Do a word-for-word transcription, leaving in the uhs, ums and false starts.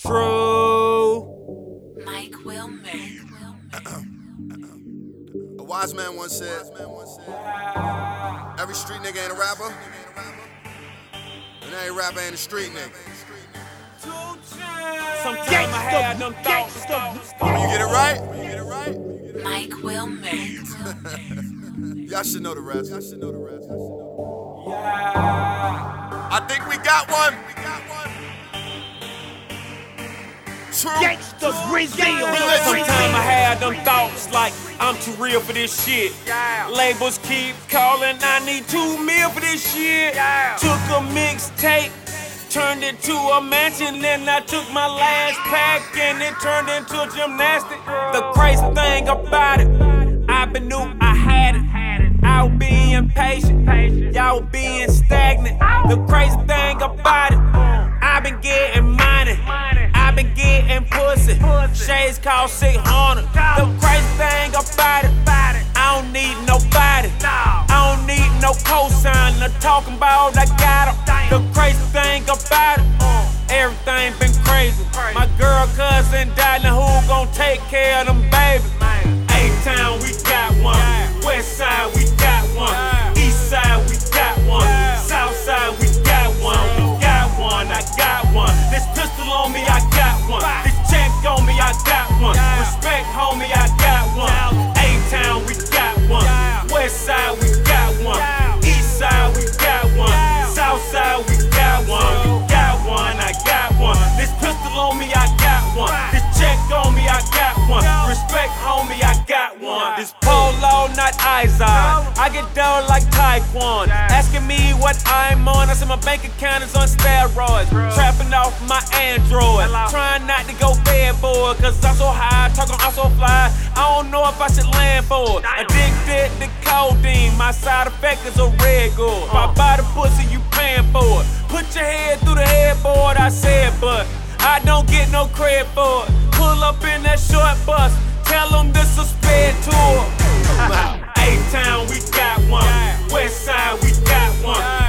True. Mike Wilmer. A wise man once said, every street nigga ain't a rapper, and every rapper ain't a street nigga. Sometimes I had them thoughts. When you get it right, when you get it right, Mike Wilmer. y'all should know the rest. Y'all should know the rest. I think we got one. True. Gangsters reveal. Sometimes I had them thoughts like I'm too real for this shit. Labels keep calling, I need two mil for this shit. Took a mixtape, turned it to a mansion, then I took my last pack and it turned into a gymnastic. The crazy thing about it, I been knew I had it. I was being patient, y'all being stagnant. The crazy thing about it, I been getting money, I been getting pussy. Shades cost six hundred. The crazy thing about it, I don't need nobody. I don't need no cosign. I'm talking about I got 'em. The crazy thing about it, everything been crazy. My girl cousin died, now who gon' take care of them babies? A-Town, we got one. West side, we got one. East side, we got one. South side, we got one. We got one, I got one. This pistol on me, I got one. This check on me, I got one. Respect, homie, I got one. A-Town, we got one. West side, we got one. East side, we got one. South side, we got one. You got one, I got one. This pistol on me, I got one. This check on me, I got one. Respect, homie, I got one. This polo, not Izod. I get down like Taekwon. Asking me what I'm on, I said my bank account is on steroids. Trapping off my Android. Trying not to go bad boy, cause I'm so high, talking I'm so fly. I don't know if I should land for it. Addicted to codeine, my side effect is a regular. If I buy the pussy, you paying for it. Put your head through the headboard, I said, but I don't get no credit for it. Pull up in that short bus, tell them this a sped tour. A-Town, we got one. West side, we got one.